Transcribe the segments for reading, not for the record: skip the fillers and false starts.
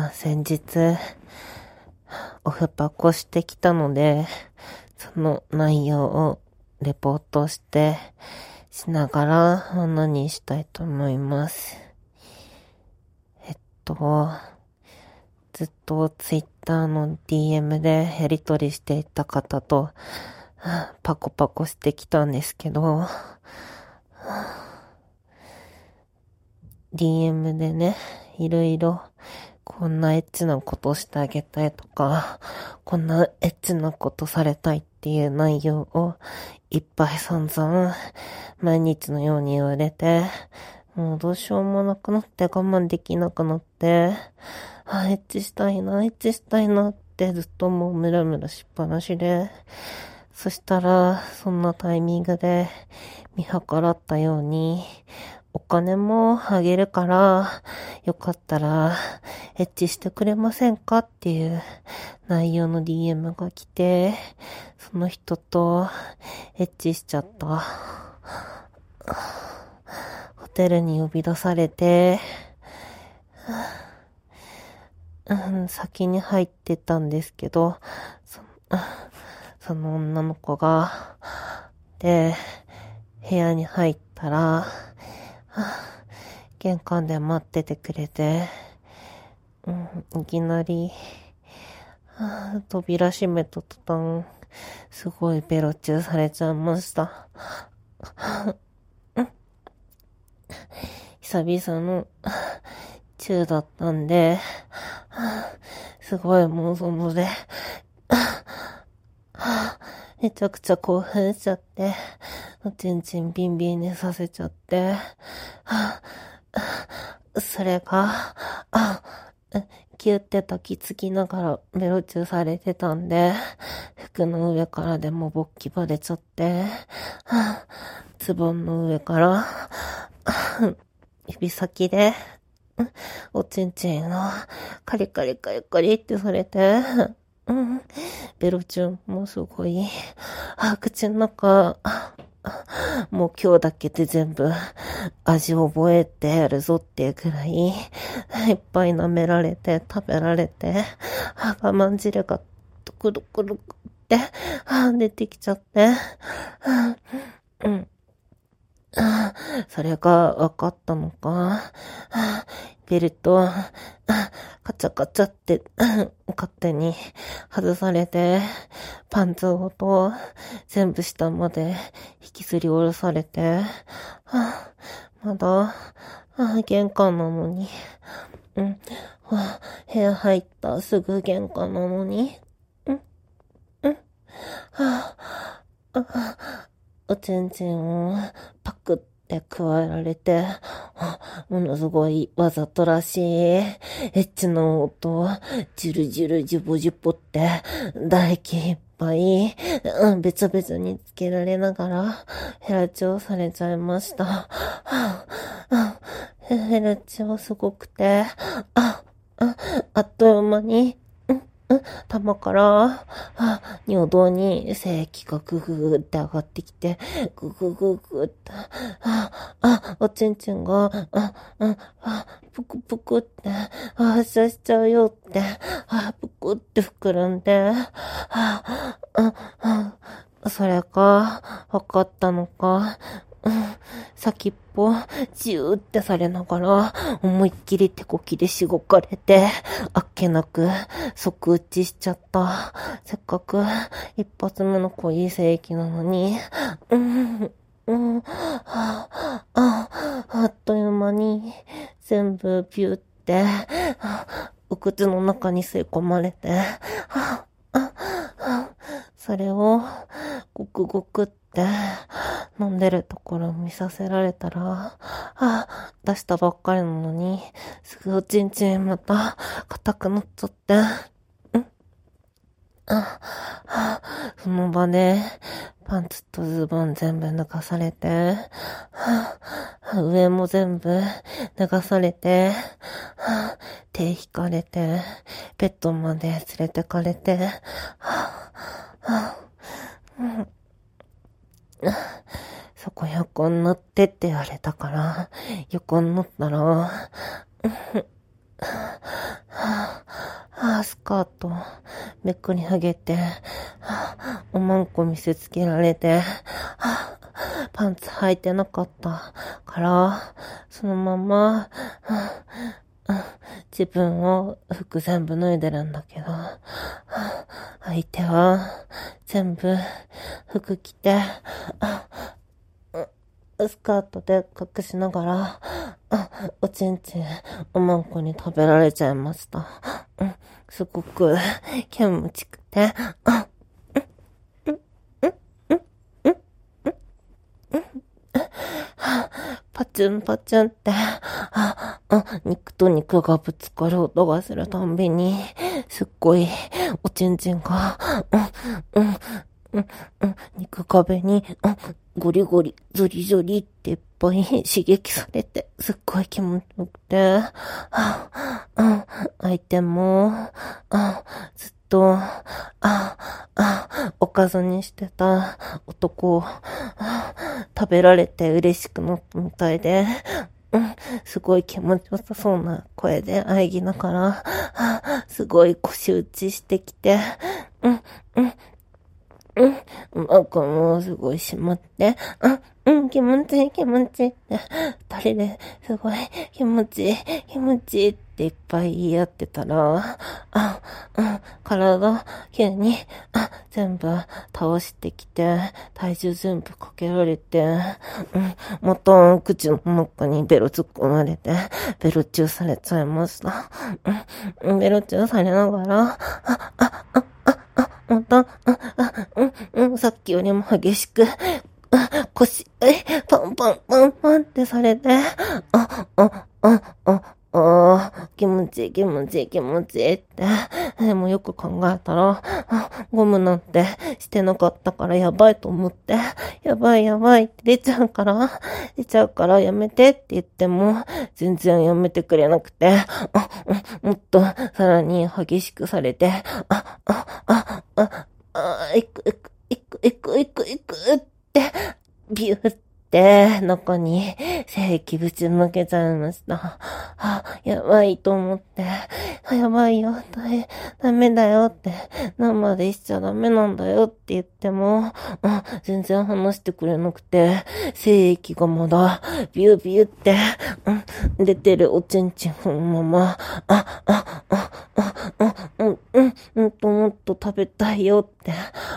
先日、オフパコしてきたので、その内容をレポートしながら話にしたいと思います。ずっとツイッターの DM でやり取りしていた方とパコパコしてきたんですけど、DM でね、いろいろこんなエッチなことしてあげたいとか、こんなエッチなことされたいっていう内容をいっぱい散々毎日のように言われて、もうどうしようもなくなって我慢できなくなって、エッチしたいなってずっともうムラムラしっぱなしで、そしたらそんなタイミングで見計らったように、お金もあげるから、よかったら、エッチしてくれませんかっていう内容の DM が来て、その人とエッチしちゃった。ホテルに呼び出されて、先に入ってたんですけど、その女の子が、で、部屋に入ったら、玄関で待っててくれて、いきなり、扉閉めた途端、すごいベロチューされちゃいました。久々のチューだったんで、すごいもうそので、めちゃくちゃ興奮しちゃって、ちんちんビンビンにさせちゃって、それが、キュって抱きつきながらベロチューされてたんで、服の上からでも勃起バレちゃって、ズボンの上から、指先で、おちんちんのカリカリカリカリってされて、ベロチューもすごい、口の中、もう今日だけで全部味を覚えてやるぞっていうくらいいっぱい舐められて食べられて我慢汁がドクドクドクって出てきちゃってそれが分かったのかベルトカチャカチャって勝手に外されてパンツごと全部下まで引きずり下ろされてまだ玄関なのに部屋入ったすぐ玄関なのにおちんちんをパクって加えられて、ものすごいわざとらしいエッチな音をジュルジュルジュボジュボって唾液いっぱいべちゃべちゃにつけられながらヘラチョされちゃいました。ヘラチョすごくて、あっという間に玉から、尿道に精液がグググって上がってきて、ググググって、おちんちんが、ぷくぷくって、発射しちゃうよって、ぷくって膨らんで、それが分かったのか、先っぽ、ジューってされながら、思いっきり手こきでしごかれて、あっけなく、即打ちしちゃった。せっかく、一発目の濃い精液なのに、あっという間に、全部ビューって、お口の中に吸い込まれて、それを、ごくごくって、飲んでるところを見させられたら、出したばっかりなのに、すぐおちんちんまた硬くなっちゃって、その場でパンツとズボン全部脱がされて、上も全部脱がされて、手引かれて、ベッドまで連れてかれて、そこ横になってって言われたから、横になったら、 めくり上げて、おまんこ見せつけられて、パンツ履いてなかったから、そのまま、自分を服全部脱いでるんだけど、相手は全部服着て、スカートで隠しながら、おちんちんおまんこに食べられちゃいました。すごく気持ちくて、パチュンパチュンって、肉と肉がぶつかる音がするたんびに、すっごいおちんちんが、肉壁に、ゴリゴリ、ゾリゾリっていっぱい刺激されて、すっごい気持ちよくて、相手も、ずっと、おかずにしてた男を、食べられて嬉しくなったみたいで、すごい気持ちよさそうな声で喘ぎながら、すごい腰打ちしてきて、なんかもうすごいしまって、気持ちいい気持ちいいって、二人ですごい気持ちいい気持ちいいっていっぱい言い合ってたら、体急に、全部倒してきて、体重全部かけられて、また口の中にベロ突っ込まれて、ベロチューされちゃいました。ベロチューされながら、また、さっきよりも激しく、腰、パンパンパンパンってされて、気持ちいい気持ちいい気持ちいいって。でもよく考えたら、ゴムなんてしてなかったからやばいと思って、やばいやばいって出ちゃうからやめてって言っても、全然やめてくれなくて、もっとさらに激しくされて、行くって、ビューって、中に精液ぶち抜けちゃいました。やばいと思って、やばいよ、ダメだよって、生でしちゃダメなんだよって言っても、全然話してくれなくて、精液がまだ、ビュービューって、出てるおちんちんのまま、もっと食べたいよって、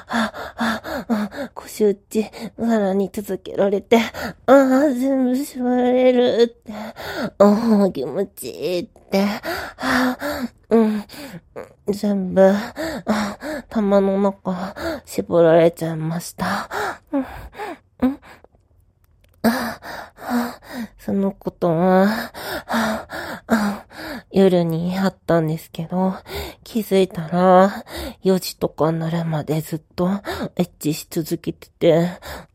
腰打ち、さらに続けられて、全部縛られるって、気持ちいいって、全部、玉の中、絞られちゃいました。そのことは、夜にあったんですけど、気づいたら、4時とかになるまでずっとエッチし続けてて、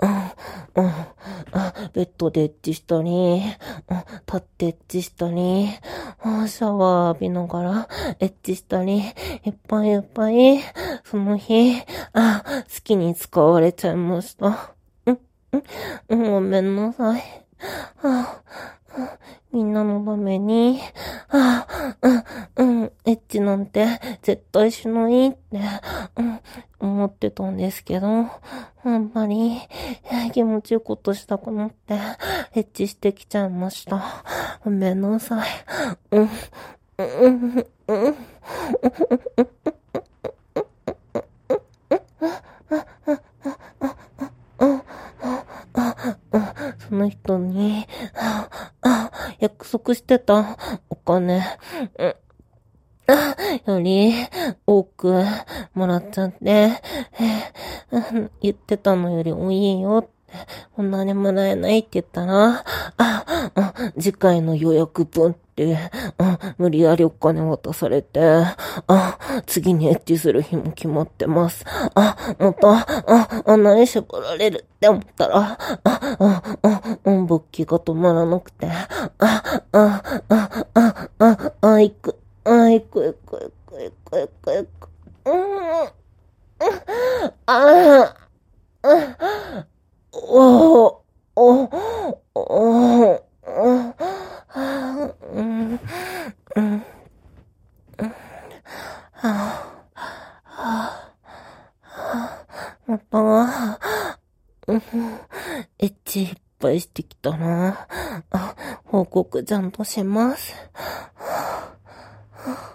ベッドでエッチしたり、立ってエッチしたり、シャワー浴びながらエッチしたり、いっぱい、その日、好きに使われちゃいました。ごめんなさい。みんなのために、エッチなんて絶対しないって、思ってたんですけど、やっぱり、気持ちよいことしたくなって、エッチしてきちゃいました。ごめんなさい。その人に、約束してたお金、より多くもらっちゃって、言ってたのより多いよって、こんなにもらえないって言ったら、次回の予約分って、無理やりお金渡されて、次にエッチする日も決まってます。また、穴に絞られるって思ったら、勃起が止まらなくて、行く。 また、エッチいっぱいしてきたな。報告ちゃんとします。